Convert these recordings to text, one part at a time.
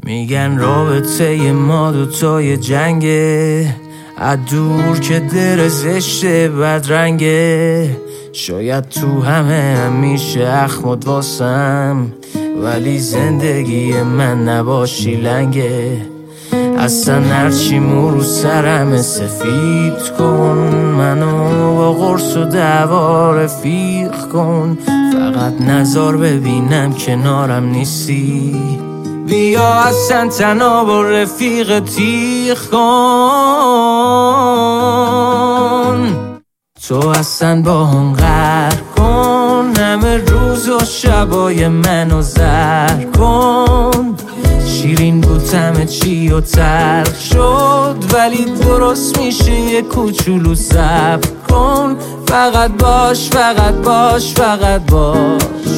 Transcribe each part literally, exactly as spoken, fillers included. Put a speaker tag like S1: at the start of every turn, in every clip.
S1: میگن رابطه ما دوتای جنگه، از دور که در زشته بدرنگه. شاید تو همه همیشه اخمد واسم، ولی زندگی من نباشی لنگه. اصلا هرچی مو رو سرم سفید کن، منو با قرص و دعوا رفیق کن. فقط نظر ببینم کنارم نیستی، بیا اصلا تنها با رفیق تیغ کن. تو اصلا با هم غر کن، همه روز و شبای منو زر کن. شیرین بود همه چی و تلخ شد، ولی درست میشه یه کوچولو صبر کن. فقط باش فقط باش فقط باش.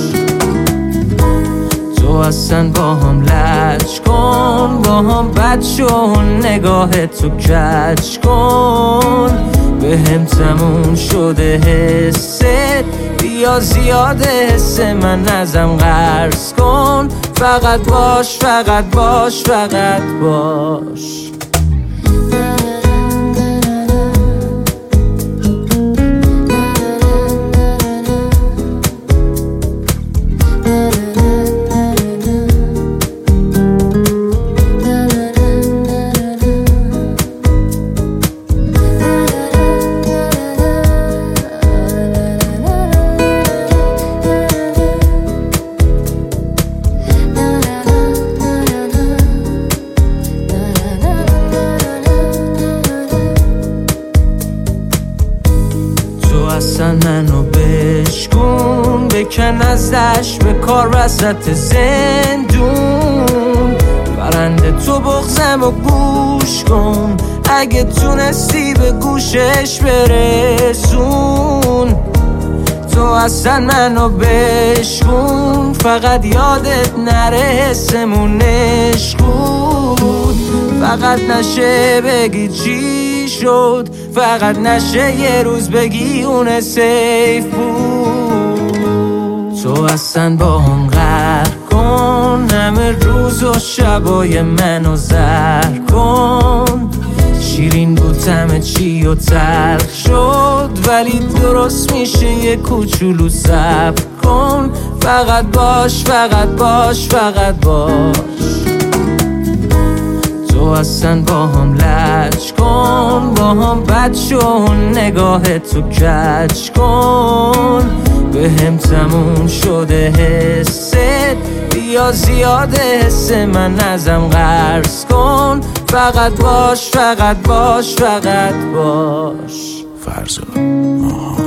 S1: تو اصلا با هم لج کن، با هم بد شو، نگاه تو کج کن. به هم تموم شده حست، بیا زیاده حس من ازم قرض کن. فقط باش فقط باش فقط باش. اصلا منو بشکن، بکن ازش به کار وسط زندون. برنده تو بغزم و گوش کن، اگه تونستی به گوشش برسون. تو اصلا منو بشکن، فقط یادت نره حسمون عشق بود. فقط نشه بگی چی شد، فقط نشه یه روز بگی اون سیف بود. تو اصلا با هم غر کن، همه روز و شبای منو زر کن. شیرین بود همه چی و تلخ شد، ولی درست میشه یه کوچولو صبر کن. فقط باش فقط باش فقط باش. تو اصلا با هم لج کن، با هم بد شو، نگاه تو کج کن. به هم تموم شده حست، بیا زیاده حس من ازم قرض کن. فقط باش فقط باش فقط باش.
S2: فرزاد